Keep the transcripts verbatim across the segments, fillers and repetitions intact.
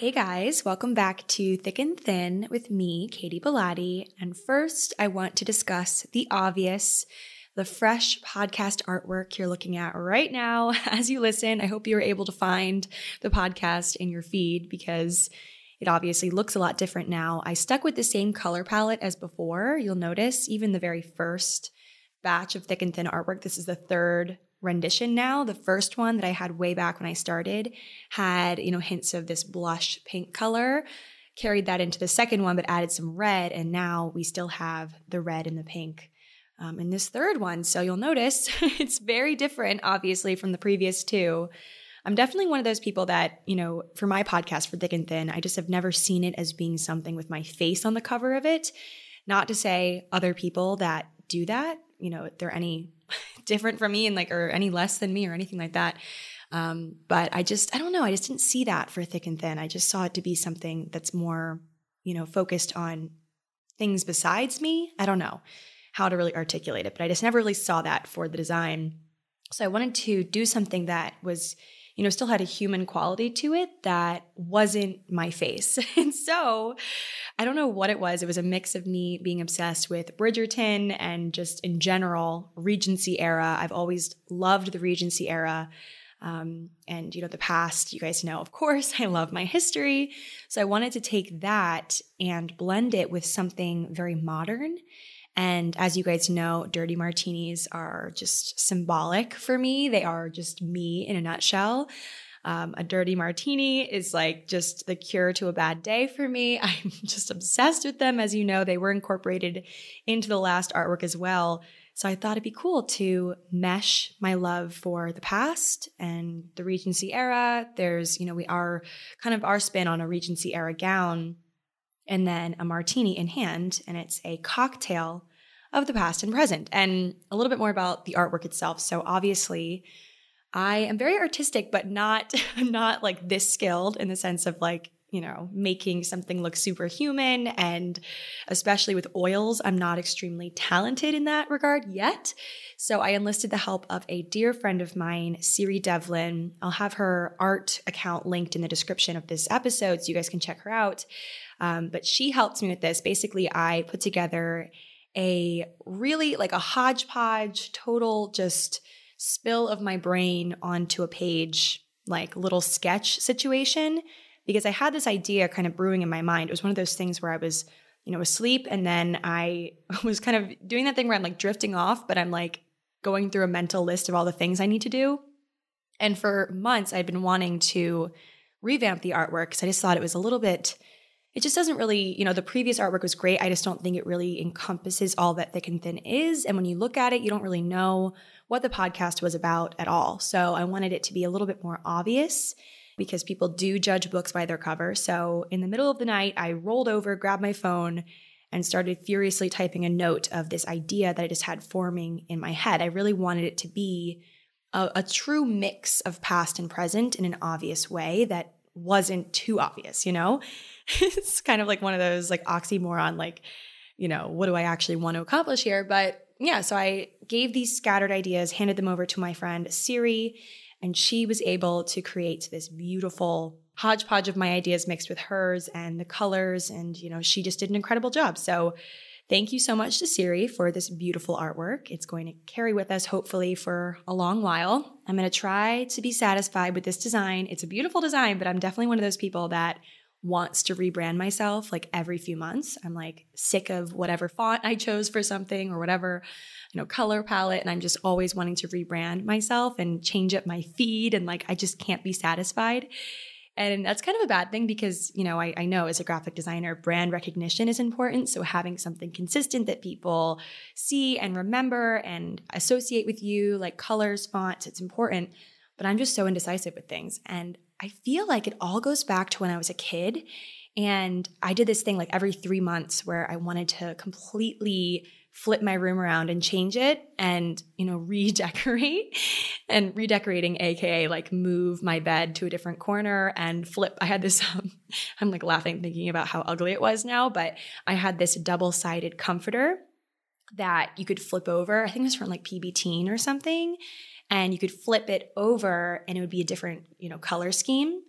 Hey guys, welcome back to Thick and Thin with me, Katie Bellotti. And first, I want to discuss the obvious, the fresh podcast artwork you're looking at right now as you listen. I hope you were able to find the podcast in your feed because it obviously looks a lot different now. I stuck with the same color palette as before. You'll notice even the very first batch of Thick and Thin artwork, this is the third rendition now. The first one that I had way back when I started had, you know, hints of this blush pink color, carried that into the second one, but added some red. And now we still have the red and the pink um, in this third one. So you'll notice it's very different, obviously, from the previous two. I'm definitely one of those people that, you know, for my podcast, for Thick and Thin, I just have never seen it as being something with my face on the cover of it. Not to say other people that do that, you know, they're any different from me and like, or any less than me or anything like that. Um, but I just, I don't know. I just didn't see that for Thick and Thin. I just saw it to be something that's more, you know, focused on things besides me. I don't know how to really articulate it, but I just never really saw that for the design. So I wanted to do something that was, you know, still had a human quality to it that wasn't my face. And so I don't know what it was. It was a mix of me being obsessed with Bridgerton and just in general, Regency era. I've always loved the Regency era. Um, and, you know, the past, you guys know, of course, I love my history. So I wanted to take that and blend it with something very modern. And as you guys know, dirty martinis are just symbolic for me. They are just me in a nutshell. Um, a dirty martini is like just the cure to a bad day for me. I'm just obsessed with them. As you know, they were incorporated into the last artwork as well. So I thought it'd be cool to mesh my love for the past and the Regency era. There's, you know, we are kind of our spin on a Regency era gown, and then a martini in hand, and it's a cocktail of the past and present. And a little bit more about the artwork itself. So obviously, I am very artistic, but not not like this skilled in the sense of like, you know, making something look superhuman. And especially with oils, I'm not extremely talented in that regard yet. So I enlisted the help of a dear friend of mine, Siri Devlin. I'll have her art account linked in the description of this episode so you guys can check her out. Um, but she helped me with this. Basically, I put together a really like a hodgepodge, total just spill of my brain onto a page, like little sketch situation, because I had this idea kind of brewing in my mind. It was one of those things where I was, you know, asleep, and then I was kind of doing that thing where I'm like drifting off, but I'm like going through a mental list of all the things I need to do. And for months, I'd been wanting to revamp the artwork because I just thought it was a little bit It just doesn't really, you know, the previous artwork was great. I just don't think it really encompasses all that Thick and Thin is. And when you look at it, you don't really know what the podcast was about at all. So I wanted it to be a little bit more obvious because people do judge books by their cover. So in the middle of the night, I rolled over, grabbed my phone, and started furiously typing a note of this idea that I just had forming in my head. I really wanted it to be a, a true mix of past and present in an obvious way that wasn't too obvious, you know? It's kind of like one of those like oxymoron, like, you know, what do I actually want to accomplish here? But yeah, so I gave these scattered ideas, handed them over to my friend Siri, and she was able to create this beautiful hodgepodge of my ideas mixed with hers and the colors. And, you know, she just did an incredible job. So thank you so much to Siri for this beautiful artwork. It's going to carry with us, hopefully, for a long while. I'm going to try to be satisfied with this design. It's a beautiful design, but I'm definitely one of those people that wants to rebrand myself like every few months. I'm like sick of whatever font I chose for something or whatever, you know, color palette. And I'm just always wanting to rebrand myself and change up my feed. And like, I just can't be satisfied. And that's kind of a bad thing because, you know, I, I know as a graphic designer, brand recognition is important. So having something consistent that people see and remember and associate with you, like colors, fonts, it's important. But I'm just so indecisive with things. And I feel like it all goes back to when I was a kid. And I did this thing like every three months where I wanted to completely flip my room around and change it and, you know, redecorate. And redecorating, A K A like move my bed to a different corner and flip. I had this, um, I'm like laughing thinking about how ugly it was now, but I had this double-sided comforter that you could flip over. I think it was from like P B Teen or something. And you could flip it over and it would be a different, you know, color scheme.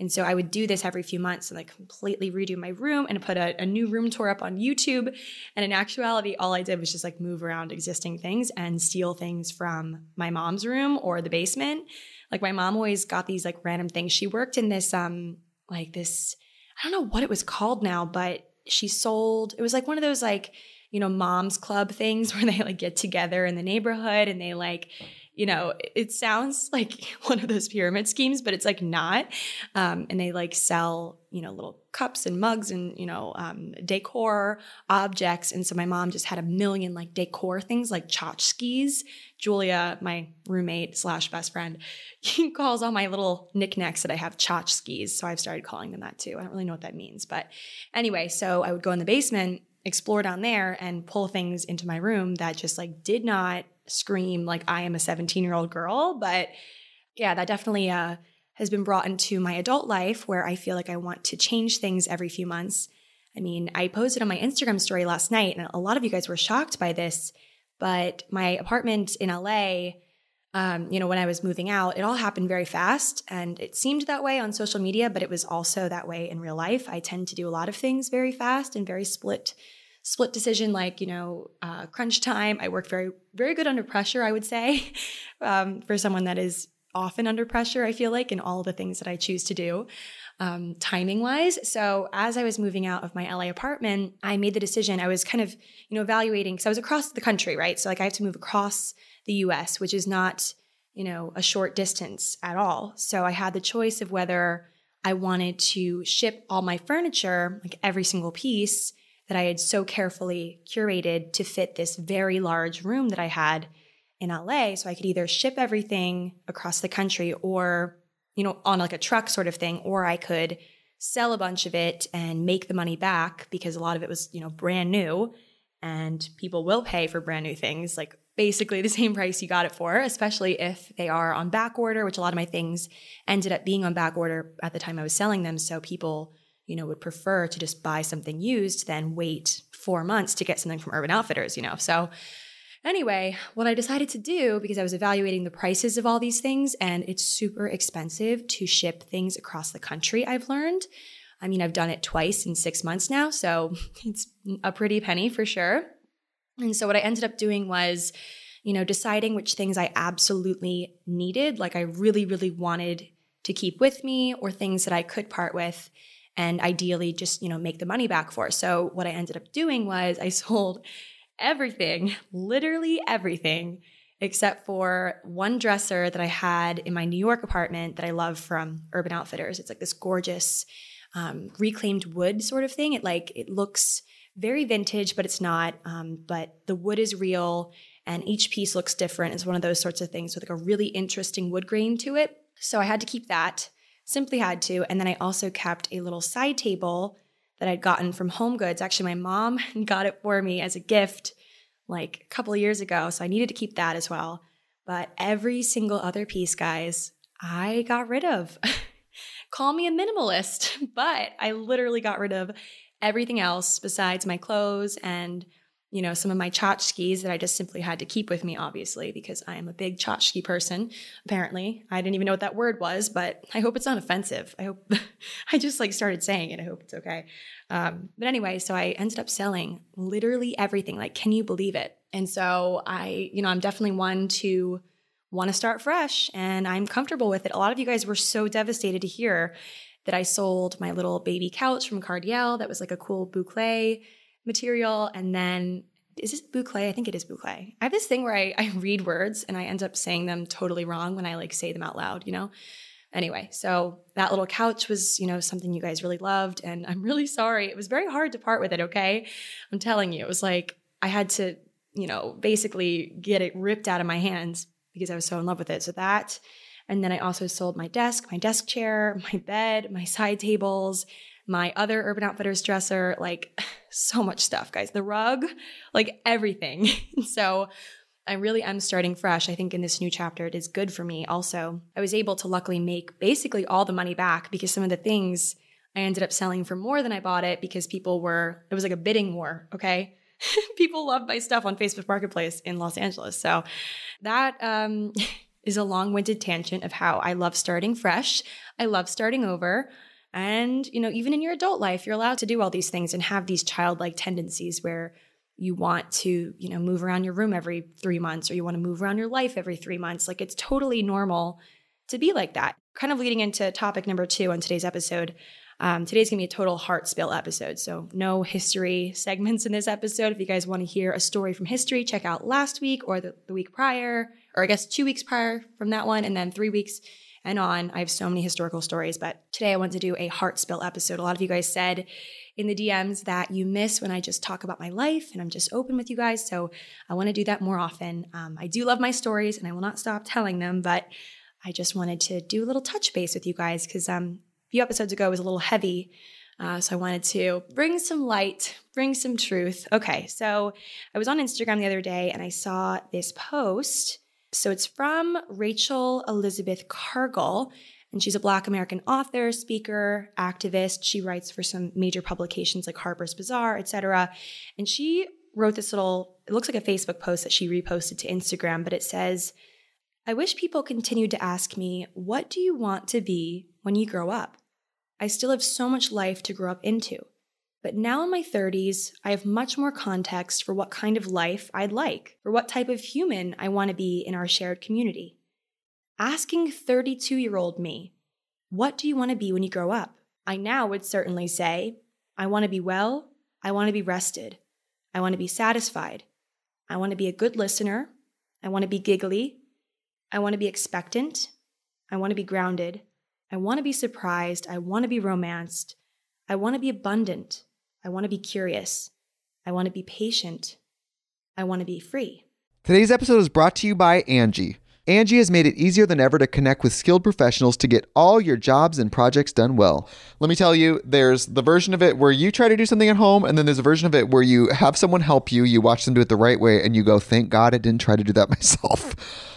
And so I would do this every few months and like completely redo my room and put a, a new room tour up on YouTube. And in actuality, all I did was just like move around existing things and steal things from my mom's room or the basement. Like my mom always got these like random things. She worked in this, um, like this, I don't know what it was called now, but she sold, it was like one of those like, you know, mom's club things where they like get together in the neighborhood and they like, you know, it sounds like one of those pyramid schemes, but it's like not. Um, and they like sell, you know, little cups and mugs and, you know, um, decor objects. And so my mom just had a million like decor things like tchotchkes. Julia, my roommate slash best friend, he calls all my little knickknacks that I have tchotchkes. So I've started calling them that too. I don't really know what that means. But anyway, so I would go in the basement, explore down there and pull things into my room that just like did not scream like I am a seventeen-year-old girl. But yeah, that definitely uh, has been brought into my adult life where I feel like I want to change things every few months. I mean, I posted on my Instagram story last night, and a lot of you guys were shocked by this, but my apartment in L A, um, you know, when I was moving out, it all happened very fast, and it seemed that way on social media, but it was also that way in real life. I tend to do a lot of things very fast and very split split decision, like, you know, uh, crunch time. I work very, very good under pressure, I would say, um, for someone that is often under pressure, I feel like, in all the things that I choose to do, um, timing wise. So as I was moving out of my L A apartment, I made the decision. I was kind of, you know, evaluating, because I was across the country, right? So like I have to move across the U S, which is not, you know, a short distance at all. So I had the choice of whether I wanted to ship all my furniture, like every single piece that I had so carefully curated to fit this very large room that I had in L A. So I could either ship everything across the country or, you know, on like a truck sort of thing, or I could sell a bunch of it and make the money back because a lot of it was, you know, brand new, and people will pay for brand new things, like basically the same price you got it for, especially if they are on back order, which a lot of my things ended up being on back order at the time I was selling them. So people, you know, would prefer to just buy something used than wait four months to get something from Urban Outfitters, you know. So anyway, what I decided to do, because I was evaluating the prices of all these things, and it's super expensive to ship things across the country, I've learned. I mean, I've done it twice in six months now, so it's a pretty penny for sure. And so what I ended up doing was, you know, deciding which things I absolutely needed, like I really, really wanted to keep with me, or things that I could part with, and ideally just, you know, make the money back for. So what I ended up doing was I sold everything, literally everything, except for one dresser that I had in my New York apartment that I love from Urban Outfitters. It's like this gorgeous um, reclaimed wood sort of thing. It like, it looks very vintage, but it's not. Um, but the wood is real and each piece looks different. It's one of those sorts of things with like a really interesting wood grain to it. So I had to keep that. Simply had to. And then I also kept a little side table that I'd gotten from Home Goods. Actually, my mom got it for me as a gift like a couple of years ago. So I needed to keep that as well. But every single other piece, guys, I got rid of. Call me a minimalist, but I literally got rid of everything else besides my clothes and, you know, some of my tchotchkes that I just simply had to keep with me, obviously, because I am a big tchotchke person, apparently. I didn't even know what that word was, but I hope it's not offensive. I hope I just like started saying it. I hope it's okay. Um, but anyway, so I ended up selling literally everything. Like, can you believe it? And so I, you know, I'm definitely one to want to start fresh, and I'm comfortable with it. A lot of you guys were so devastated to hear that I sold my little baby couch from Cardiel that was like a cool boucle material. And then, is this boucle? I think it is boucle. I have this thing where I, I read words and I end up saying them totally wrong when I like say them out loud, you know? Anyway, so that little couch was, you know, something you guys really loved, and I'm really sorry. It was very hard to part with it, okay? I'm telling you, it was like I had to, you know, basically get it ripped out of my hands because I was so in love with it. So that, and then I also sold my desk, my desk chair, my bed, my side tables, my other Urban Outfitters dresser, like so much stuff, guys. The rug, like everything. So I really am starting fresh. I think in this new chapter, it is good for me. Also, I was able to luckily make basically all the money back because some of the things I ended up selling for more than I bought it because people were, it was like a bidding war, okay? People love my stuff on Facebook Marketplace in Los Angeles. So that, um, is a long-winded tangent of how I love starting fresh. I love starting over. And, you know, even in your adult life, you're allowed to do all these things and have these childlike tendencies where you want to, you know, move around your room every three months or you want to move around your life every three months. Like it's totally normal to be like that. Kind of leading into topic number two on today's episode. Um, today's going to be a total heart spill episode. So no history segments in this episode. If you guys want to hear a story from history, check out last week or the, the week prior, or I guess two weeks prior from that one, and then three weeks and on. I have so many historical stories, but today I want to do a heart spill episode. A lot of you guys said in the D Ms that you miss when I just talk about my life and I'm just open with you guys. So I want to do that more often. Um, I do love my stories and I will not stop telling them, but I just wanted to do a little touch base with you guys because um, a few episodes ago it was a little heavy. Uh, so I wanted to bring some light, bring some truth. Okay, so I was on Instagram the other day and I saw this post. So it's from Rachel Elizabeth Cargill, and she's a Black American author, speaker, activist. She writes for some major publications like Harper's Bazaar, et cetera. And she wrote this little, it looks like a Facebook post that she reposted to Instagram, but it says, I wish people continued to ask me, what do you want to be when you grow up? I still have so much life to grow up into. But now in my thirties, I have much more context for what kind of life I'd like, for what type of human I want to be in our shared community. Asking thirty-two-year-old me, what do you want to be when you grow up? I now would certainly say, I want to be well, I want to be rested, I want to be satisfied, I want to be a good listener, I want to be giggly, I want to be expectant, I want to be grounded, I want to be surprised, I want to be romanced, I want to be abundant, I want to be curious, I want to be patient, I want to be free. Today's episode is brought to you by Angie. Angie has made it easier than ever to connect with skilled professionals to get all your jobs and projects done well. Let me tell you, there's the version of it where you try to do something at home, and then there's a version of it where you have someone help you, you watch them do it the right way, and you go, thank God I didn't try to do that myself.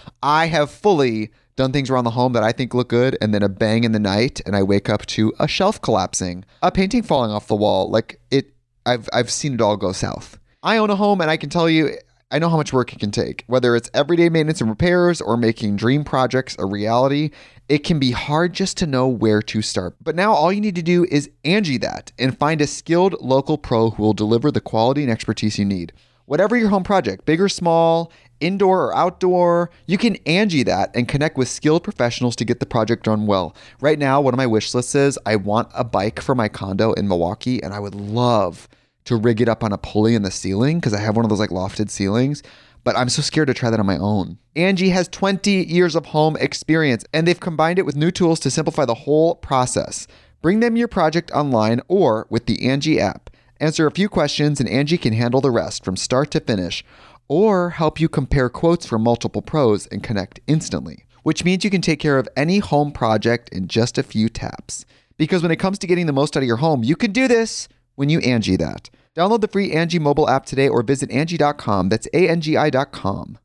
I have fully done things around the home that I think look good, and then a bang in the night, and I wake up to a shelf collapsing, a painting falling off the wall. Like it, I've I've seen it all go south. I own a home, and I can tell you, I know how much work it can take. Whether it's everyday maintenance and repairs or making dream projects a reality, it can be hard just to know where to start. But now all you need to do is Angie that and find a skilled local pro who will deliver the quality and expertise you need. Whatever your home project, big or small, indoor or outdoor, you can Angie that and connect with skilled professionals to get the project done well. Right now, one of my wish lists is I want a bike for my condo in Milwaukee, and I would love to rig it up on a pulley in the ceiling because I have one of those like lofted ceilings, but I'm so scared to try that on my own. Angie has twenty years of home experience, and they've combined it with new tools to simplify the whole process. Bring them your project online or with the Angie app. Answer a few questions and Angie can handle the rest from start to finish, or help you compare quotes from multiple pros and connect instantly, which means you can take care of any home project in just a few taps. Because when it comes to getting the most out of your home, you can do this when you Angie that. Download the free Angie mobile app today or visit Angie dot com. That's A N G I dot com.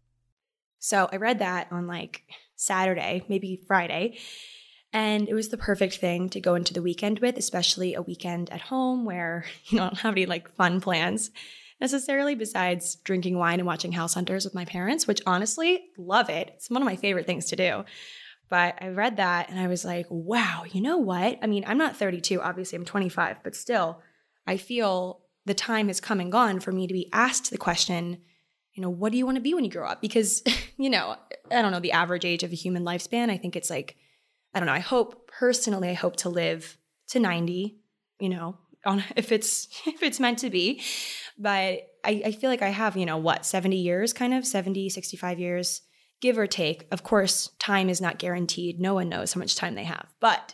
So I read that on like Saturday, maybe Friday, and it was the perfect thing to go into the weekend with, especially a weekend at home where you know, I don't have any like fun plans necessarily besides drinking wine and watching House Hunters with my parents, which honestly, love it. It's one of my favorite things to do. But I read that and I was like, wow, you know what? I mean, I'm not thirty-two, obviously I'm twenty-five, but still, I feel the time has come and gone for me to be asked the question, you know, what do you want to be when you grow up? Because, you know, I don't know the average age of a human lifespan. I think it's like, I don't know. I hope personally, I hope to live to ninety, you know, on, if it's, if it's meant to be. But I, I feel like I have, you know, what, seventy years kind of, seventy, sixty-five years, give or take. Of course, time is not guaranteed. No one knows how much time they have. But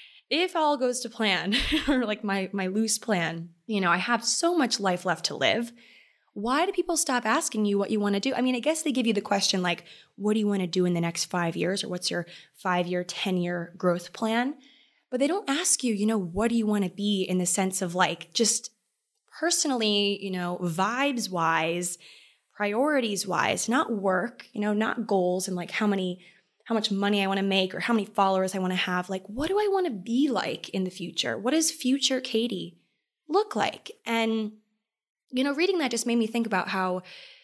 if all goes to plan, or like my my loose plan, you know, I have so much life left to live. Why do people stop asking you what you want to do? I mean, I guess they give you the question like, what do you want to do in the next five years? Or what's your five-year, ten-year growth plan? But they don't ask you, you know, what do you want to be in the sense of like just personally, you know, vibes-wise, priorities-wise, not work, you know, not goals and like how many how much money I want to make or how many followers I want to have. Like, what do I want to be like in the future? What does future Katie look like? And, you know, reading that just made me think about how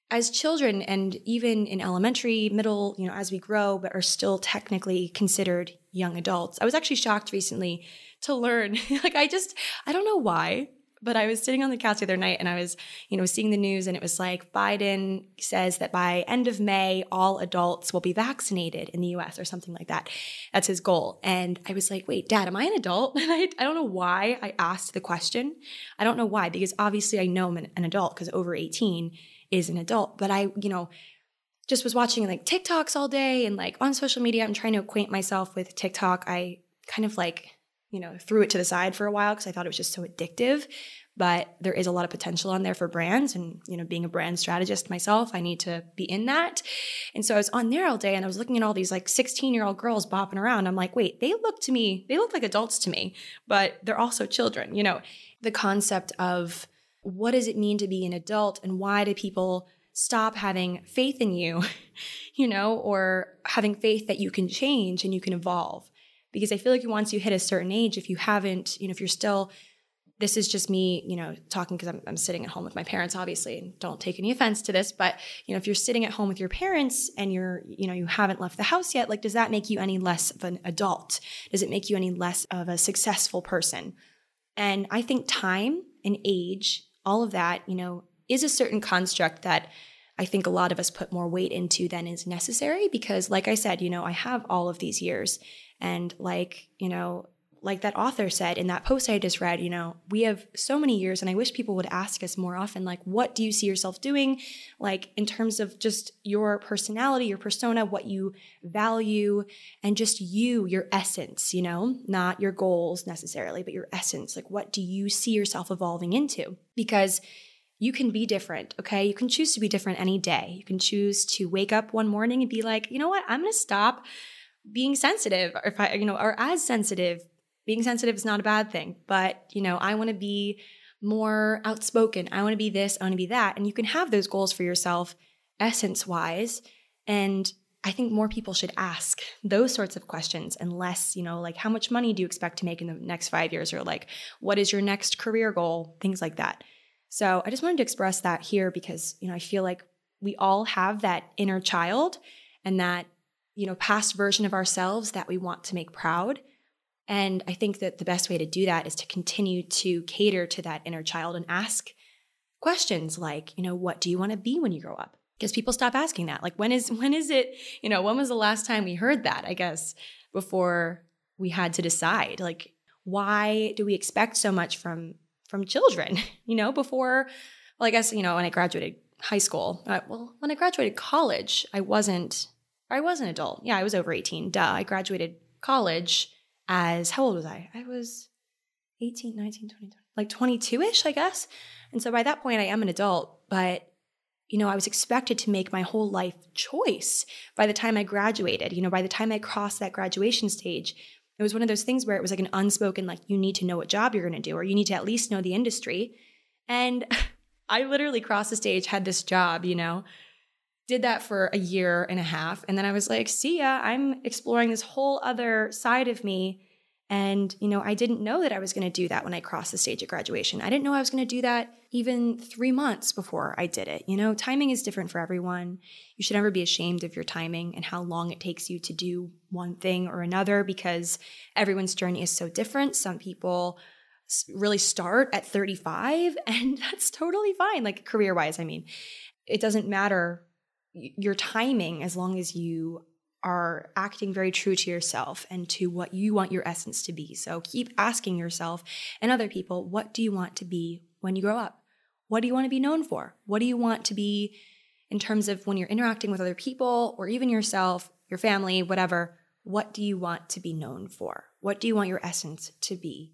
as children and even in elementary, middle, you know, as we grow, but are still technically considered young adults. I was actually shocked recently to learn, like I just, I don't know why, but I was sitting on the couch the other night and I was, you know, seeing the news and it was like Biden says that by end of May, all adults will be vaccinated in the U S or something like that. That's his goal. And I was like, wait, Dad, am I an adult? And I, I don't know why I asked the question. I don't know why, because obviously I know I'm an, an adult because over eighteen is an adult. But I, you know, just was watching like TikToks all day and like on social media, I'm trying to acquaint myself with TikTok. I kind of like, you know, threw it to the side for a while because I thought it was just so addictive. But there is a lot of potential on there for brands. And, you know, being a brand strategist myself, I need to be in that. And so I was on there all day and I was looking at all these like sixteen year old girls bopping around. I'm like, wait, they look to me, they look like adults to me, but they're also children. You know, the concept of what does it mean to be an adult and why do people stop having faith in you, you know, or having faith that you can change and you can evolve? Because I feel like once you hit a certain age, if you haven't, you know, if you're still, this is just me, you know, talking because I'm, I'm sitting at home with my parents, obviously, and don't take any offense to this, but, you know, if you're sitting at home with your parents and you're, you know, you haven't left the house yet, like, does that make you any less of an adult? Does it make you any less of a successful person? And I think time and age, all of that, you know, is a certain construct that I think a lot of us put more weight into than is necessary because, like I said, you know, I have all of these years. And like, you know, like that author said in that post I just read, you know, we have so many years and I wish people would ask us more often, like, what do you see yourself doing? Like in terms of just your personality, your persona, what you value, and just you, your essence, you know, not your goals necessarily, but your essence. Like, what do you see yourself evolving into? Because you can be different, okay? You can choose to be different any day. You can choose to wake up one morning and be like, you know what? I'm going to stop being sensitive, or if I, you know, or as sensitive. Being sensitive is not a bad thing, but, you know, I want to be more outspoken. I want to be this, I want to be that. And you can have those goals for yourself essence-wise. And I think more people should ask those sorts of questions and less, you know, like how much money do you expect to make in the next five years? Or like, what is your next career goal? Things like that. So I just wanted to express that here because, you know, I feel like we all have that inner child and that, you know, past version of ourselves that we want to make proud. And I think that the best way to do that is to continue to cater to that inner child and ask questions like, you know, what do you want to be when you grow up? Because people stop asking that. Like, when is when is it, you know, when was the last time we heard that, I guess, before we had to decide? Like, why do we expect so much from from children, you know, before, well, I guess, you know, when I graduated high school, uh, well, when I graduated college, I wasn't, I was an adult. Yeah, I was over eighteen. Duh. I graduated college as, how old was I? I was eighteen, nineteen, twenty, twenty, like twenty-two-ish, I guess. And so by that point, I am an adult, but, you know, I was expected to make my whole life choice by the time I graduated. You know, by the time I crossed that graduation stage, it was one of those things where it was like an unspoken, like, you need to know what job you're going to do, or you need to at least know the industry. And I literally crossed the stage, had this job, you know, did that for a year and a half. And then I was like, see ya, I'm exploring this whole other side of me. And, you know, I didn't know that I was going to do that when I crossed the stage of graduation. I didn't know I was going to do that even three months before I did it. You know, timing is different for everyone. You should never be ashamed of your timing and how long it takes you to do one thing or another because everyone's journey is so different. Some people really start at thirty-five and that's totally fine. Like career-wise, I mean, it doesn't matter your timing as long as you are acting very true to yourself and to what you want your essence to be. So keep asking yourself and other people, what do you want to be when you grow up? What do you want to be known for? What do you want to be in terms of when you're interacting with other people or even yourself, your family, whatever? What do you want to be known for? What do you want your essence to be?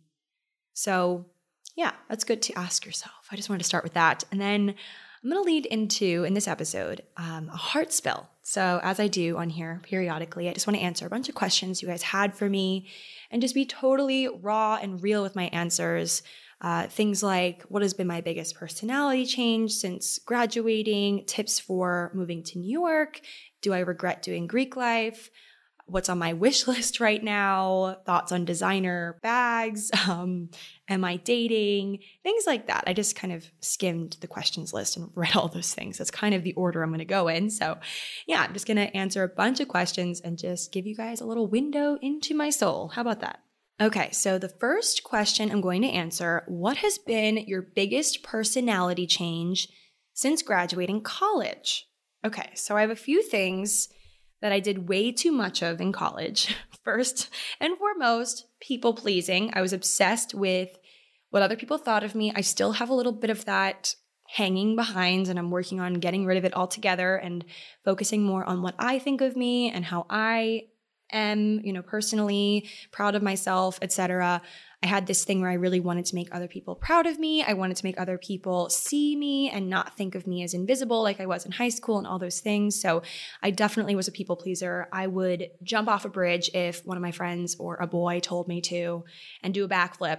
So yeah, that's good to ask yourself. I just wanted to start with that. And then I'm going to lead into, in this episode, um, a heart spill. So as I do on here periodically, I just want to answer a bunch of questions you guys had for me and just be totally raw and real with my answers. Uh, things like, what has been my biggest personality change since graduating? Tips for moving to New York? Do I regret doing Greek life? what's on my wish list right now, thoughts on designer bags, um, am I dating, things like that. I just kind of skimmed the questions list and read all those things. That's kind of the order I'm going to go in. So yeah, I'm just going to answer a bunch of questions and just give you guys a little window into my soul. How about that? Okay, so the first question I'm going to answer, what has been your biggest personality change since graduating college? Okay, so I have a few things that I did way too much of in college. First and foremost, people pleasing. I was obsessed with what other people thought of me. I still have a little bit of that hanging behind, and I'm working on getting rid of it altogether and focusing more on what I think of me and how I am, you know, personally proud of myself, et cetera. I had this thing where I really wanted to make other people proud of me. I wanted to make other people see me and not think of me as invisible like I was in high school and all those things. So I definitely was a people pleaser. I would jump off a bridge if one of my friends or a boy told me to and do a backflip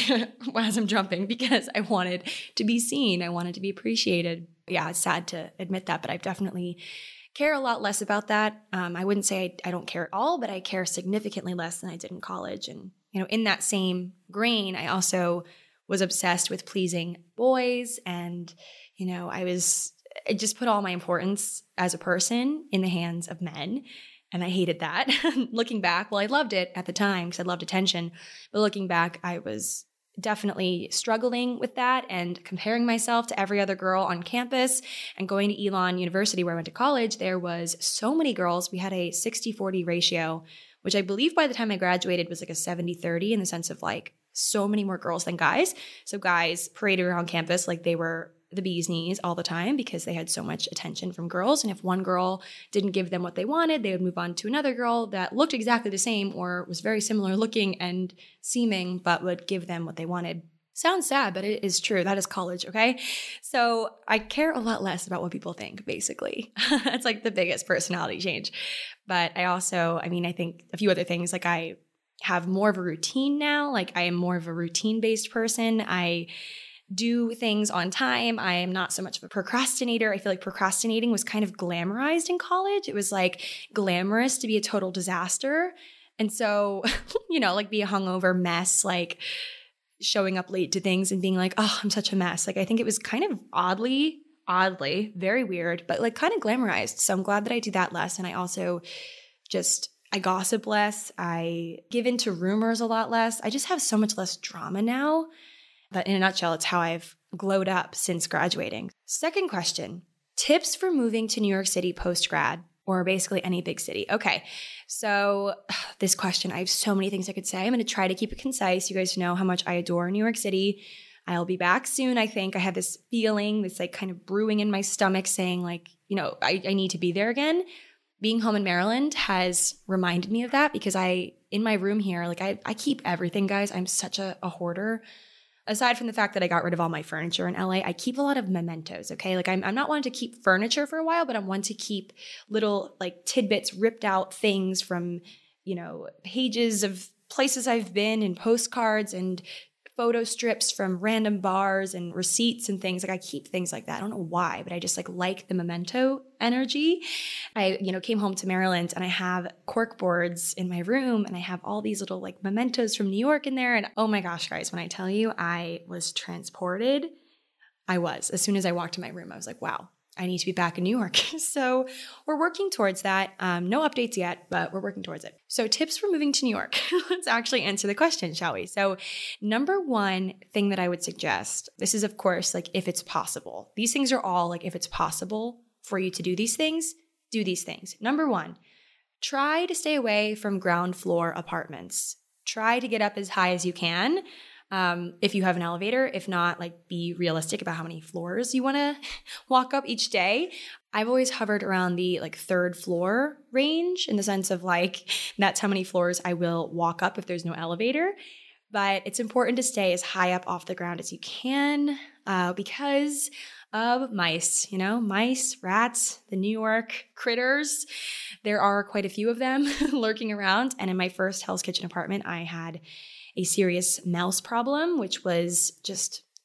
as I'm jumping because I wanted to be seen. I wanted to be appreciated. Yeah, it's sad to admit that, but I've definitely care a lot less about that. Um, I wouldn't say I, I don't care at all, but I care significantly less than I did in college. And, you know, in that same grain, I also was obsessed with pleasing boys. And, you know, I was, I just put all my importance as a person in the hands of men. And I hated that. Looking back, well, I loved it at the time because I loved attention. But looking back, I was definitely struggling with that and comparing myself to every other girl on campus. And going to Elon University where I went to college, there was so many girls. We had a sixty forty ratio, which I believe by the time I graduated was like a seventy thirty in the sense of like so many more girls than guys. So guys paraded around campus like they were the bee's knees all the time because they had so much attention from girls. And if one girl didn't give them what they wanted, they would move on to another girl that looked exactly the same or was very similar looking and seeming, but would give them what they wanted. Sounds sad, but it is true. That is college, okay? So I care a lot less about what people think, basically. It's like the biggest personality change. But I also, I mean, I think a few other things, like I have more of a routine now. Like I am more of a routine-based person. I do things on time. I am not so much of a procrastinator. I feel like procrastinating was kind of glamorized in college. It was like glamorous to be a total disaster. And so, you know, like be a hungover mess, like showing up late to things and being like, oh, I'm such a mess. Like I think it was kind of oddly, oddly, very weird, but like kind of glamorized. So I'm glad that I do that less. And I also just, I gossip less. I give in to rumors a lot less. I just have so much less drama now. But in a nutshell, it's how I've glowed up since graduating. Second question, tips for moving to New York City post-grad or basically any big city. Okay, so this question, I have so many things I could say. I'm going to try to keep it concise. You guys know how much I adore New York City. I'll be back soon, I think. I have this feeling, this like kind of brewing in my stomach saying like, you know, I, I need to be there again. Being home in Maryland has reminded me of that because I, in my room here, like I, I keep everything, guys. I'm such a, a hoarder. Aside from the fact that I got rid of all my furniture in L A, I keep a lot of mementos, okay? Like I'm, I'm not wanting to keep furniture for a while, but I'm one to keep little like tidbits, ripped out things from, you know, pages of places I've been and postcards and photo strips from random bars and receipts and things. Like I keep things like that. I don't know why, but I just like like the memento energy. I, you know, came home to Maryland and I have cork boards in my room and I have all these little like mementos from New York in there. And oh my gosh, guys, when I tell you I was transported, I was. As soon as I walked in my room, I was like, wow, I need to be back in New York. So we're working towards that. Um, no updates yet, but we're working towards it. So tips for moving to New York. Let's actually answer the question, shall we? So number one thing that I would suggest, this is of course, like if it's possible. These things are all like if it's possible for you to do these things, do these things. Number one, try to stay away from ground floor apartments. Try to get up as high as you can. Um, if you have an elevator, if not, like be realistic about how many floors you want to walk up each day. I've always hovered around the like third floor range in the sense of like, that's how many floors I will walk up if there's no elevator. But it's important to stay as high up off the ground as you can uh, because of mice, you know, mice, rats, the New York critters. There are quite a few of them lurking around. And in my first Hell's Kitchen apartment, I had a serious mouse problem, which was just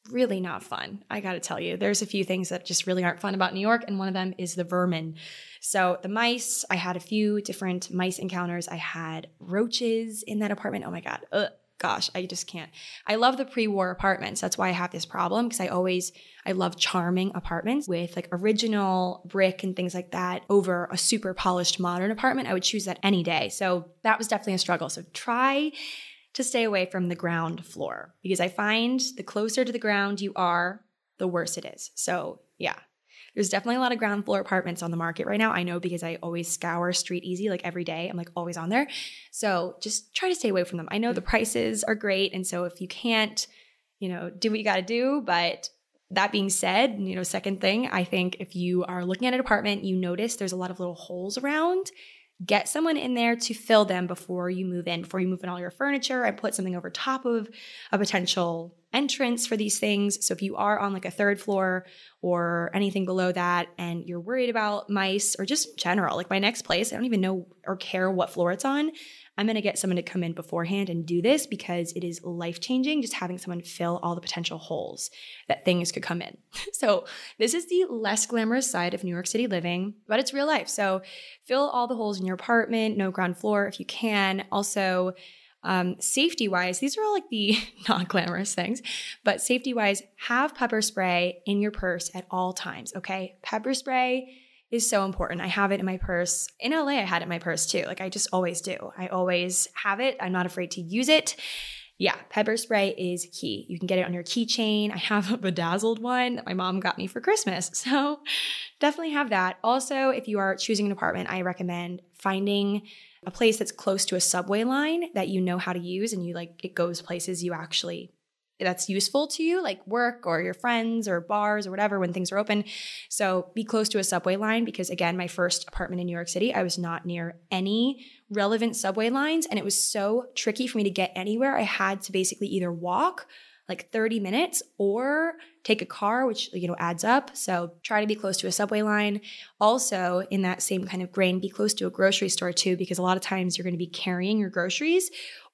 really not fun. I got to tell you, there's a few things that just really aren't fun about New York. And one of them is the vermin. So the mice, I had a few different mice encounters. I had roaches in that apartment. Oh my God. Ugh. Gosh, I just can't. I love the pre-war apartments. That's why I have this problem, because I always, I love charming apartments with like original brick and things like that over a super polished modern apartment. I would choose that any day. So that was definitely a struggle. So try to stay away from the ground floor, because I find the closer to the ground you are, the worse it is. So yeah. There's definitely a lot of ground floor apartments on the market right now. I know, because I always scour Street Easy like every day. I'm like always on there. So just try to stay away from them. I know the prices are great. And so if you can't, you know, do what you got to do. But that being said, you know, second thing, I think if you are looking at an apartment, you notice there's a lot of little holes around, get someone in there to fill them before you move in, before you move in all your furniture. I put something over top of a potential entrance for these things. So if you are on like a third floor or anything below that and you're worried about mice or just general, like my next place, I don't even know or care what floor it's on. I'm going to get someone to come in beforehand and do this, because it is life-changing just having someone fill all the potential holes that things could come in. So this is the less glamorous side of New York City living, but it's real life. So fill all the holes in your apartment, no ground floor if you can. Also, Um, safety-wise, these are all like the non-glamorous things, but safety-wise, have pepper spray in your purse at all times, okay? Pepper spray is so important. I have it in my purse. In L A, I had it in my purse too. Like I just always do. I always have it. I'm not afraid to use it. Yeah, pepper spray is key. You can get it on your keychain. I have a bedazzled one that my mom got me for Christmas. So definitely have that. Also, if you are choosing an apartment, I recommend finding a place that's close to a subway line that you know how to use, and you like, it goes places you actually, that's useful to you, like work or your friends or bars or whatever when things are open. So be close to a subway line, because again, my first apartment in New York City, I was not near any relevant subway lines, and it was so tricky for me to get anywhere. I had to basically either walk like thirty minutes or take a car, which, you know, adds up. So try to be close to a subway line. Also, in that same kind of grain, be close to a grocery store too, because a lot of times you're going to be carrying your groceries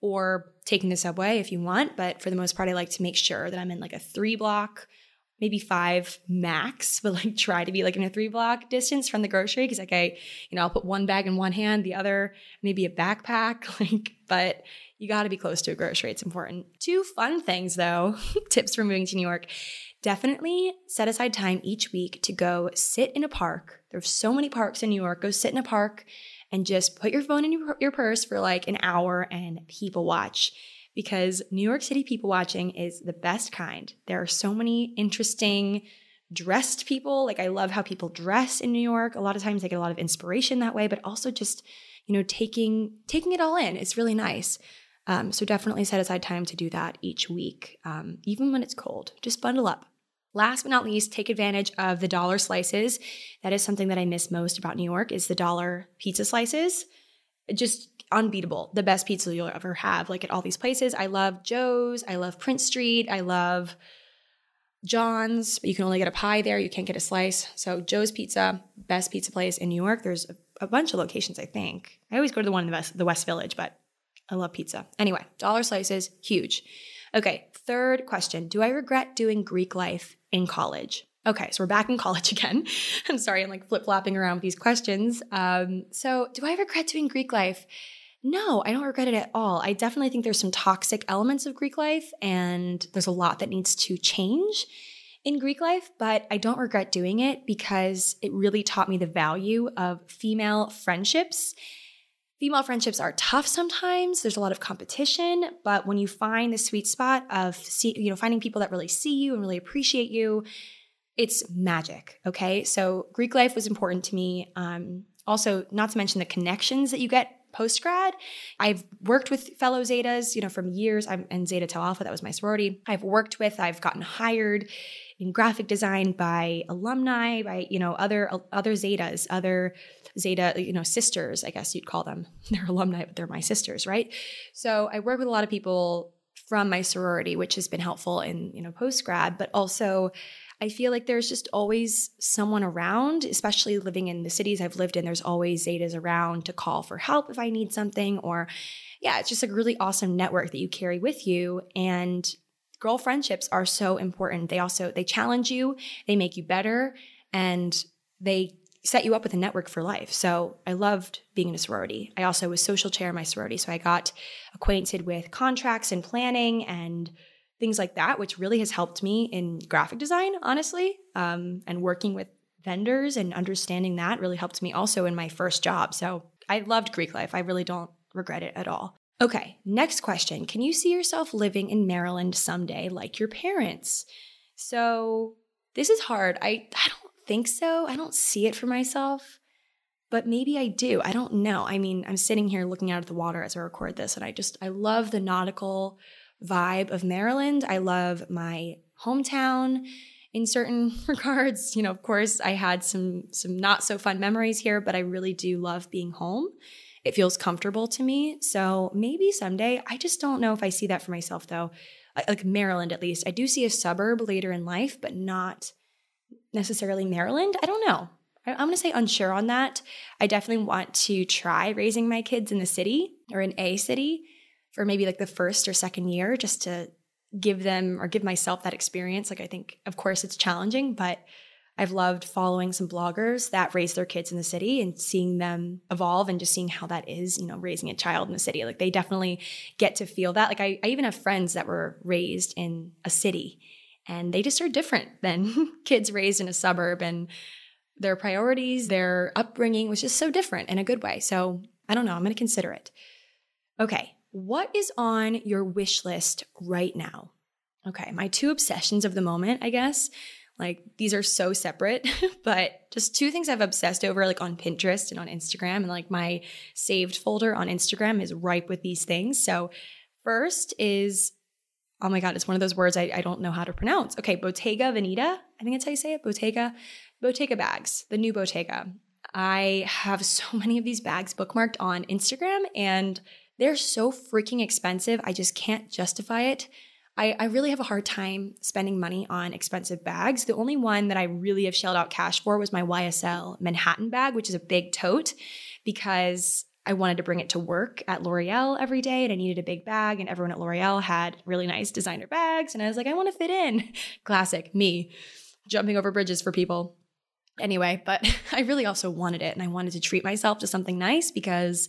or taking the subway if you want. But for the most part, I like to make sure that I'm in like a three block, maybe five max, but like try to be like in a three block distance from the grocery. Cause like I, you know, I'll put one bag in one hand, the other, maybe a backpack, like, but you got to be close to a grocery. It's important. Two fun things though, tips for moving to New York. Definitely set aside time each week to go sit in a park. There's so many parks in New York. Go sit in a park and just put your phone in your, your purse for like an hour and people watch, because New York City people watching is the best kind. There are so many interesting dressed people. Like I love how people dress in New York. A lot of times I get a lot of inspiration that way, but also just, you know, taking taking it all in. It's really nice. Um, so definitely set aside time to do that each week, um, even when it's cold. Just bundle up. Last but not least, take advantage of the dollar slices. That is something that I miss most about New York, is the dollar pizza slices. Just unbeatable. The best pizza you'll ever have, like at all these places. I love Joe's. I love Prince Street. I love John's, but you can only get a pie there. You can't get a slice. So Joe's Pizza, best pizza place in New York. There's a, a bunch of locations, I think. I always go to the one in the West, the West Village, but I love pizza. Anyway, dollar slices, huge. Okay, third question. Do I regret doing Greek life in college? Okay, so we're back in college again. I'm sorry, I'm like flip-flopping around with these questions. Um, so do I regret doing Greek life? No, I don't regret it at all. I definitely think there's some toxic elements of Greek life, and there's a lot that needs to change in Greek life, but I don't regret doing it because it really taught me the value of female friendships. Female friendships are tough sometimes. There's a lot of competition, but when you find the sweet spot of see, you know, finding people that really see you and really appreciate you, it's magic, okay? So Greek life was important to me. Um, also, not to mention the connections that you get post-grad. I've worked with fellow Zetas, you know, from years. I'm in Zeta Tau Alpha, that was my sorority. I've worked with, I've gotten hired in graphic design by alumni, by, you know, other other Zetas, other Zeta, you know, sisters, I guess you'd call them. They're alumni, but they're my sisters, right? So I work with a lot of people from my sorority, which has been helpful in, you know, post-grad, but also I feel like there's just always someone around, especially living in the cities I've lived in. There's always Zetas around to call for help if I need something, or yeah, it's just a really awesome network that you carry with you. And girl friendships are so important. They also, they challenge you, they make you better, and they set you up with a network for life. So I loved being in a sorority. I also was social chair in my sorority. So I got acquainted with contracts and planning and things like that, which really has helped me in graphic design, honestly, um, and working with vendors and understanding that really helped me also in my first job. So I loved Greek life. I really don't regret it at all. Okay, next question. Can you see yourself living in Maryland someday like your parents? So this is hard. I, I don't think so. I don't see it for myself, but maybe I do. I don't know. I mean, I'm sitting here looking out at the water as I record this, and I just, I love the nautical vibe of Maryland. I love my hometown in certain regards. You know, of course, I had some some not so fun memories here, but I really do love being home. It feels comfortable to me. So maybe someday, I just don't know if I see that for myself though. Like Maryland, at least. I do see a suburb later in life, but not necessarily Maryland. I don't know. I'm going to say unsure on that. I definitely want to try raising my kids in the city or in a city for maybe like the first or second year, just to give them or give myself that experience. Like I think, of course, it's challenging, but I've loved following some bloggers that raise their kids in the city and seeing them evolve and just seeing how that is, you know, raising a child in the city. Like they definitely get to feel that. Like I, I even have friends that were raised in a city and they just are different than kids raised in a suburb, and their priorities, their upbringing was just so different in a good way. So I don't know. I'm going to consider it. Okay. What is on your wish list right now? Okay. My two obsessions of the moment, I guess. Like these are so separate, but just two things I've obsessed over like on Pinterest and on Instagram, and like my saved folder on Instagram is ripe with these things. So first is, oh my God, it's one of those words I, I don't know how to pronounce. Okay, Bottega Veneta. I think that's how you say it. Bottega. Bottega bags, the new Bottega. I have so many of these bags bookmarked on Instagram and they're so freaking expensive. I just can't justify it. I, I really have a hard time spending money on expensive bags. The only one that I really have shelled out cash for was my Y S L Manhattan bag, which is a big tote, because I wanted to bring it to work at L'Oreal every day and I needed a big bag, and everyone at L'Oreal had really nice designer bags. And I was like, I want to fit in. Classic me, jumping over bridges for people. Anyway, but I really also wanted it, and I wanted to treat myself to something nice because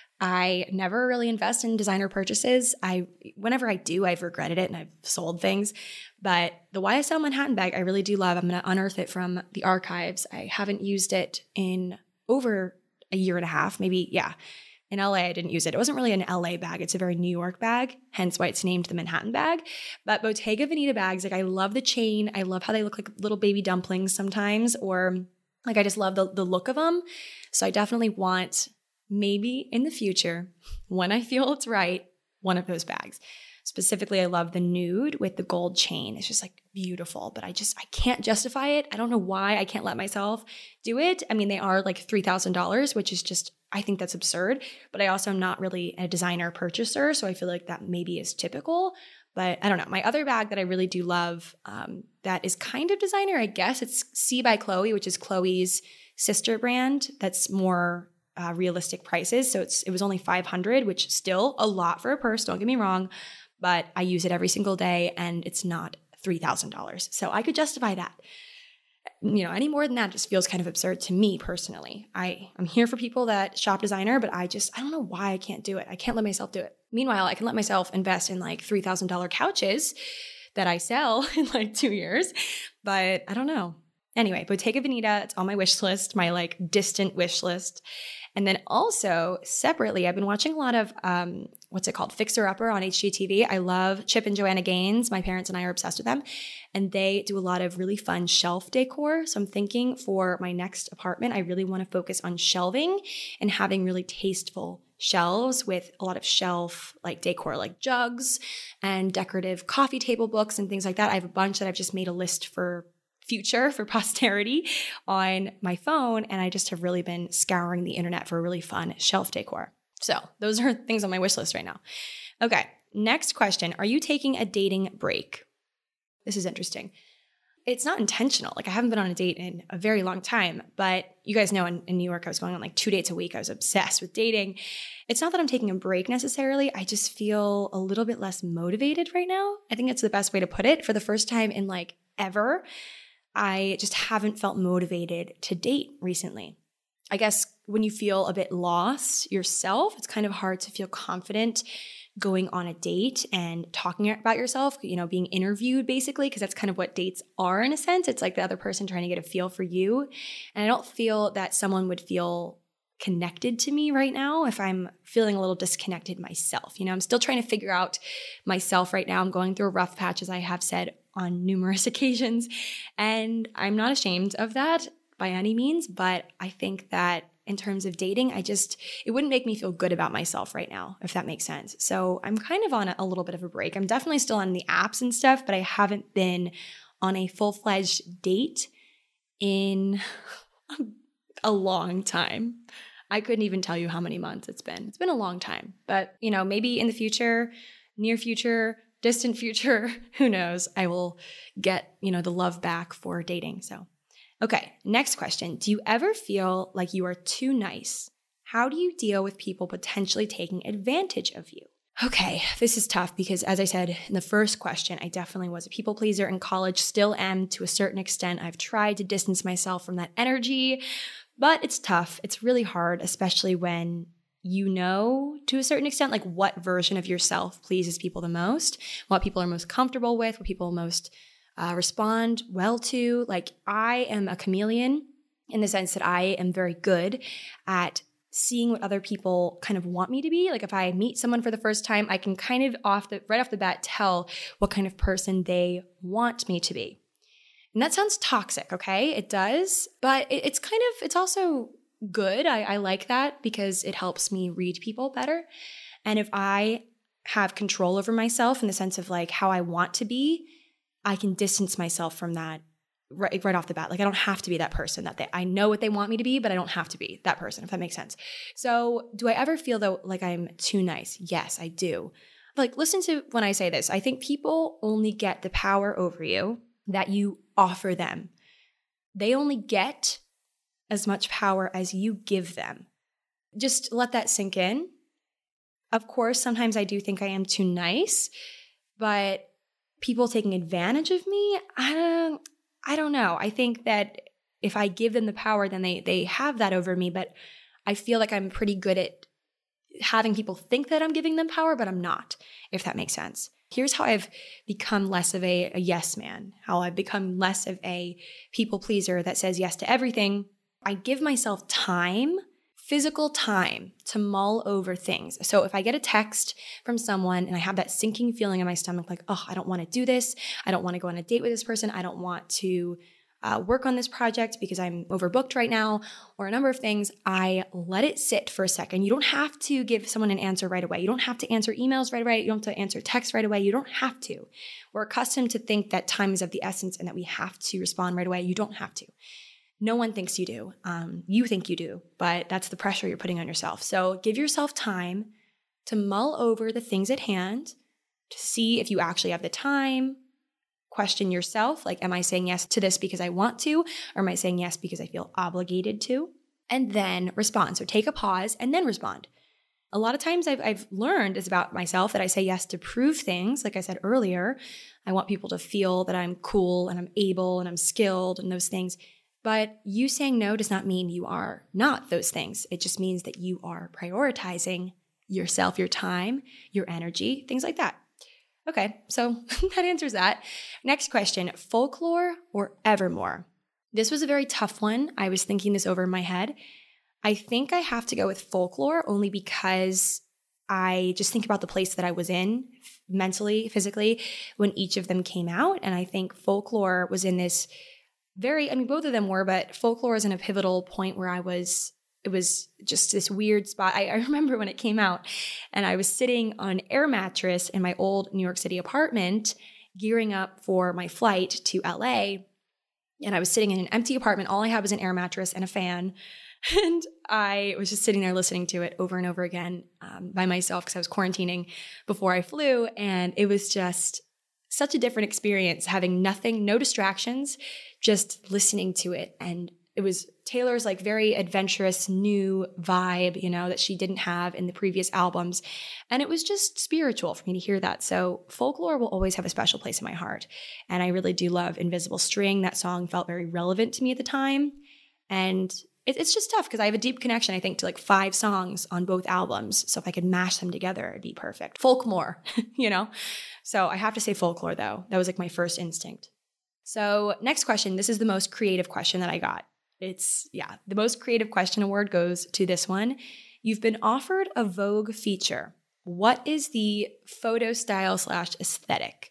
I never really invest in designer purchases. I, whenever I do, I've regretted it and I've sold things. But the Y S L Manhattan bag, I really do love. I'm going to unearth it from the archives. I haven't used it in over a year and a half, maybe. Yeah. In L A, I didn't use it. It wasn't really an L A bag. It's a very New York bag, hence why it's named the Manhattan bag. But Bottega Veneta bags, like I love the chain. I love how they look like little baby dumplings sometimes, or like I just love the, the look of them. So I definitely want, maybe in the future, when I feel it's right, one of those bags. Specifically, I love the nude with the gold chain. It's just like beautiful, but I just, I can't justify it. I don't know why I can't let myself do it. I mean, they are like three thousand dollars, which is just, I think that's absurd, but I also am not really a designer purchaser. So I feel like that maybe is typical, but I don't know. My other bag that I really do love, um, that is kind of designer, I guess, it's C by Chloe, which is Chloe's sister brand. That's more uh, realistic prices. So it's, it was only five hundred dollars, which is still a lot for a purse. Don't get me wrong. But I use it every single day and it's not three thousand dollars. So I could justify that. You know, any more than that just feels kind of absurd to me personally. I, I'm here for people that shop designer, but I just, I don't know why I can't do it. I can't let myself do it. Meanwhile, I can let myself invest in like three thousand dollars couches that I sell in like two years, but I don't know. Anyway, Bottega Veneta, it's on my wish list, my like distant wish list. And then also separately, I've been watching a lot of, um, what's it called? Fixer Upper on H G T V. I love Chip and Joanna Gaines. My parents and I are obsessed with them. And they do a lot of really fun shelf decor. So I'm thinking for my next apartment, I really want to focus on shelving and having really tasteful shelves with a lot of shelf like decor, like jugs and decorative coffee table books and things like that. I have a bunch that I've just made a list for future, for posterity on my phone. And I just have really been scouring the internet for really fun shelf decor. So those are things on my wish list right now. Okay, next question. Are you taking a dating break? This is interesting. it's not intentional. Like I haven't been on a date in a very long time, but you guys know in, in New York, I was going on like two dates a week. I was obsessed with dating. It's not that I'm taking a break necessarily. I just feel a little bit less motivated right now. I think it's the best way to put it. For the first time in like ever, I just haven't felt motivated to date recently. I guess when you feel a bit lost yourself, it's kind of hard to feel confident going on a date and talking about yourself, you know, being interviewed basically, because that's kind of what dates are in a sense. It's like the other person trying to get a feel for you. And I don't feel that someone would feel connected to me right now if I'm feeling a little disconnected myself. You know, I'm still trying to figure out myself right now. I'm going through a rough patch, as I have said on numerous occasions, and I'm not ashamed of that by any means, but I think that in terms of dating, I just, it wouldn't make me feel good about myself right now, if that makes sense. So I'm kind of on a, a little bit of a break. I'm definitely still on the apps and stuff, but I haven't been on a full-fledged date in a long time. I couldn't even tell you how many months it's been. It's been a long time, but you know, maybe in the future, near future, distant future, who knows, I will get, you know, the love back for dating. So okay, next question. Do you ever feel like you are too nice? How do you deal with people potentially taking advantage of you? Okay, this is tough because as I said in the first question, I definitely was a people pleaser in college, still am to a certain extent. I've tried to distance myself from that energy, but it's tough. It's really hard, especially when you know to a certain extent, like what version of yourself pleases people the most, what people are most comfortable with, what people most Uh, respond well to. Like I am a chameleon in the sense that I am very good at seeing what other people kind of want me to be. Like if I meet someone for the first time, I can kind of off the right off the bat tell what kind of person they want me to be. And that sounds toxic, okay? It does, but it, it's kind of, it's also good. I, I like that because it helps me read people better. And if I have control over myself in the sense of like how I want to be, I can distance myself from that right, right off the bat. Like I don't have to be that person that they, I know what they want me to be, but I don't have to be that person, if that makes sense. So do I ever feel though like I'm too nice? Yes, I do. Like listen to when I say this. I think people only get the power over you that you offer them. They only get as much power as you give them. Just let that sink in. Of course, sometimes I do think I am too nice, but people taking advantage of me, I don't, I don't know. I think that if I give them the power, then they they have that over me. But I feel like I'm pretty good at having people think that I'm giving them power, but I'm not, if that makes sense. Here's how I've become less of a, a yes man, how I've become less of a people pleaser that says yes to everything. I give myself time, physical time to mull over things. So if I get a text from someone and I have that sinking feeling in my stomach, like, oh, I don't want to do this. I don't want to go on a date with this person. I don't want to uh, work on this project because I'm overbooked right now, or a number of things, I let it sit for a second. You don't have to give someone an answer right away. You don't have to answer emails right away. You don't have to answer texts right away. You don't have to. We're accustomed to think that time is of the essence and that we have to respond right away. You don't have to. No one thinks you do. Um, you think you do, but that's the pressure you're putting on yourself. So give yourself time to mull over the things at hand, to see if you actually have the time. Question yourself, like, am I saying yes to this because I want to, or am I saying yes because I feel obligated to? And then respond. So take a pause and then respond. A lot of times I've, I've learned is about myself that I say yes to prove things. Like I said earlier, I want people to feel that I'm cool and I'm able and I'm skilled and those things. But you saying no does not mean you are not those things. It just means that you are prioritizing yourself, your time, your energy, things like that. Okay, so that answers that. Next question, folklore or Evermore? This was a very tough one. I was thinking this over in my head. I think I have to go with folklore only because I just think about the place that I was in mentally, physically, when each of them came out. And I think folklore was in this very, I mean, both of them were, but folklore is in a pivotal point where I was, it was just this weird spot. I, I remember when it came out and I was sitting on an air mattress in my old New York City apartment, gearing up for my flight to L A. And I was sitting in an empty apartment. All I had was an air mattress and a fan. And I was just sitting there listening to it over and over again um, by myself because I was quarantining before I flew. And it was just such a different experience having nothing, no distractions, just listening to it. And it was Taylor's like very adventurous new vibe, you know, that she didn't have in the previous albums. And it was just spiritual for me to hear that. So Folklore will always have a special place in my heart. And I really do love Invisible String. That song felt very relevant to me at the time. And it, it's just tough because I have a deep connection, I think, to like five songs on both albums. So if I could mash them together, it'd be perfect. Folkmore, you know? So I have to say Folklore though. That was like my first instinct. So next question. This is the most creative question that I got. It's, yeah, the most creative question award goes to this one. You've been offered a Vogue feature. What is the photo style slash aesthetic?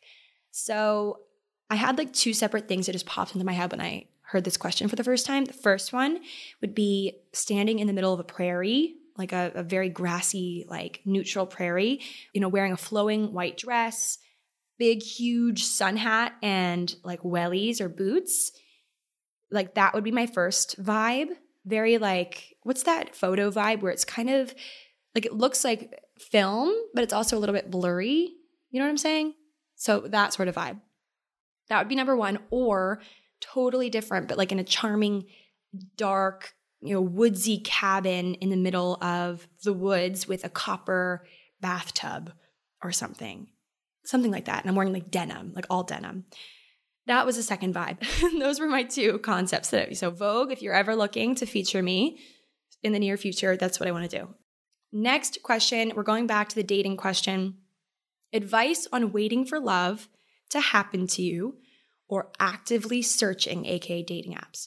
So I had like two separate things that just popped into my head when I heard this question for the first time. The first one would be standing in the middle of a prairie, like a, a very grassy, like neutral prairie, you know, wearing a flowing white dress, big, huge sun hat, and like wellies or boots. Like that would be my first vibe. Very like, what's that photo vibe where it's kind of like, it looks like film, but it's also a little bit blurry. You know what I'm saying? So that sort of vibe. That would be number one. Or totally different, but like in a charming, dark, you know, woodsy cabin in the middle of the woods with a copper bathtub or something. Something like that. And I'm wearing like denim, like all denim. That was a second vibe. Those were my two concepts. That, so Vogue, if you're ever looking to feature me in the near future, that's what I want to do. Next question, we're going back to the dating question. Advice on waiting for love to happen to you or actively searching, aka dating apps.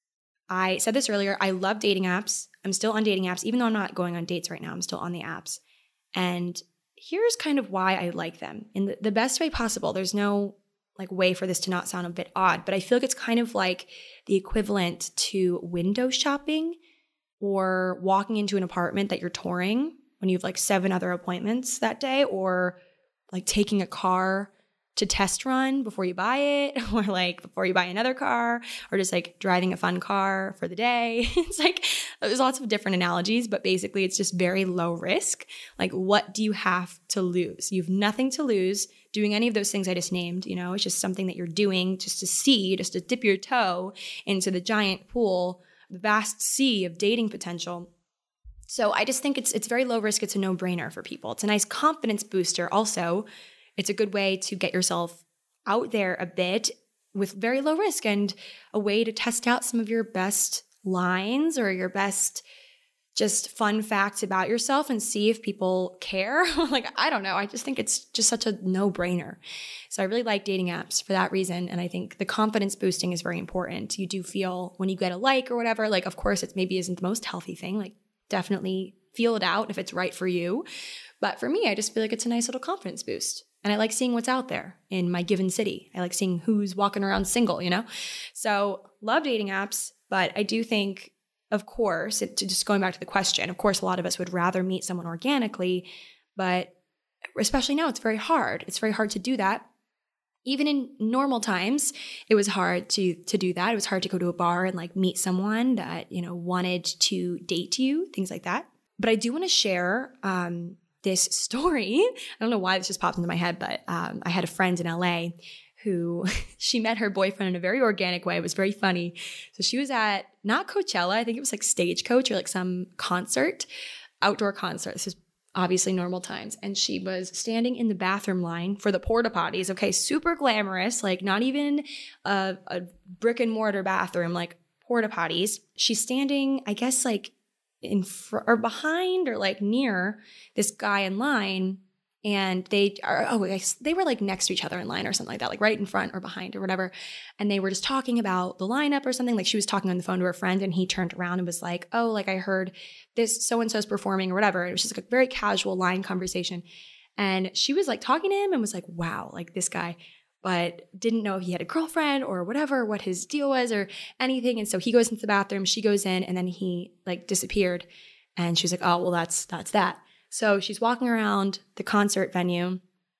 I said this earlier, I love dating apps. I'm still on dating apps, even though I'm not going on dates right now, I'm still on the apps. And here's kind of why I like them in the, the best way possible. There's no like way for this to not sound a bit odd, but I feel like it's kind of like the equivalent to window shopping or walking into an apartment that you're touring when you have like seven other appointments that day, or like taking a car to test run before you buy it, or like before you buy another car, or just like driving a fun car for the day. It's like, there's lots of different analogies, but basically it's just very low risk. Like, what do you have to lose? You have nothing to lose doing any of those things I just named. You know, it's just something that you're doing just to see, just to dip your toe into the giant pool, the vast sea of dating potential. So I just think it's it's very low risk. It's a no-brainer for people. It's a nice confidence booster also. It's a good way to get yourself out there a bit with very low risk, and a way to test out some of your best lines or your best just fun facts about yourself and see if people care. Like, I don't know. I just think it's just such a no-brainer. So I really like dating apps for that reason. And I think the confidence boosting is very important. You do feel when you get a like or whatever, like, of course, it maybe isn't the most healthy thing. Like, definitely feel it out if it's right for you. But for me, I just feel like it's a nice little confidence boost. And I like seeing what's out there in my given city. I like seeing who's walking around single, you know? So love dating apps, but I do think, of course, it, just going back to the question, of course, a lot of us would rather meet someone organically, but especially now, it's very hard. It's very hard to do that. Even in normal times, it was hard to to do that. It was hard to go to a bar and like meet someone that, you know, wanted to date you, things like that. But I do want to share um, this story. I don't know why this just popped into my head, but um, I had a friend in L A who she met her boyfriend in a very organic way. It was very funny. So she was at, not Coachella, I think it was like Stagecoach or like some concert, outdoor concert. This is obviously normal times. And she was standing in the bathroom line for the porta potties. Okay, super glamorous, like not even a, a brick and mortar bathroom, like porta potties. She's standing, I guess like in front or behind or like near this guy in line. And they are, oh, I guess they were like next to each other in line or something like that, like right in front or behind or whatever. And they were just talking about the lineup or something. Like she was talking on the phone to her friend and he turned around and was like, oh, like I heard this so-and-so's performing or whatever. It was just like a very casual line conversation. And she was like talking to him and was like, wow, like this guy, but didn't know if he had a girlfriend or whatever, what his deal was or anything. And so he goes into the bathroom, she goes in, and then he like disappeared. And she was like, oh, well, that's that's that. So she's walking around the concert venue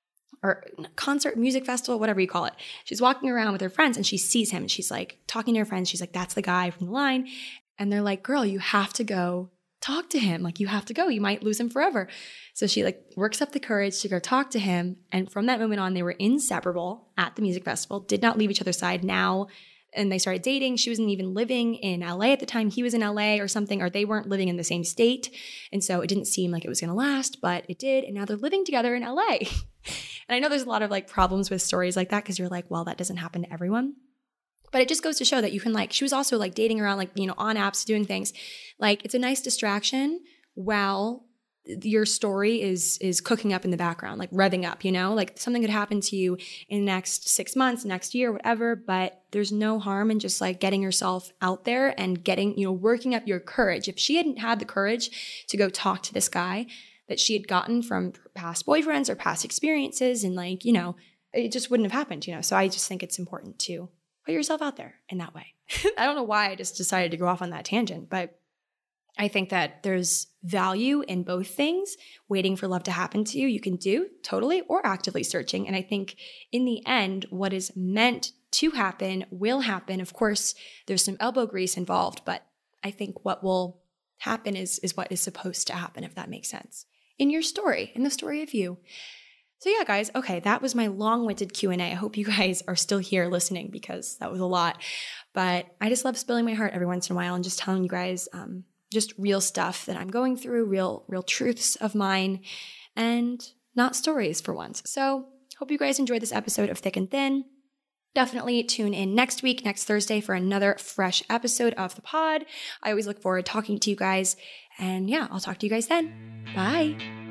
or concert music festival, whatever you call it. She's walking around with her friends and she sees him and she's like talking to her friends. She's like, that's the guy from the line. And they're like, girl, you have to go talk to him. Like, you have to go. You might lose him forever. So she like works up the courage to go talk to him. And from that moment on, they were inseparable at the music festival, did not leave each other's side. Now, and they started dating. She wasn't even living in L A at the time. He was in L A or something, or they weren't living in the same state. And so it didn't seem like it was going to last, but it did. And now they're living together in L A. And I know there's a lot of like problems with stories like that because you're like, well, that doesn't happen to everyone. But it just goes to show that you can like, she was also like dating around, like, you know, on apps, doing things. Like, it's a nice distraction while your story is is cooking up in the background, like revving up, you know, like something could happen to you in the next six months, next year, whatever, but there's no harm in just like getting yourself out there and getting, you know, working up your courage. If she hadn't had the courage to go talk to this guy that she had gotten from past boyfriends or past experiences, and like, you know, it just wouldn't have happened, you know? So I just think it's important to put yourself out there in that way. I don't know why I just decided to go off on that tangent, but I think that there's value in both things. Waiting for love to happen to you, you can do totally, or actively searching. And I think in the end, what is meant to happen will happen. Of course, there's some elbow grease involved, but I think what will happen is, is what is supposed to happen, if that makes sense. In your story, in the story of you. So yeah, guys, okay, that was my long-winded Q and A. I hope you guys are still here listening because that was a lot. But I just love spilling my heart every once in a while and just telling you guys um, just real stuff that I'm going through, real, real truths of mine, and not stories for once. So hope you guys enjoyed this episode of Thick and Thin. Definitely tune in next week, next Thursday, for another fresh episode of the pod. I always look forward to talking to you guys. And yeah, I'll talk to you guys then. Bye.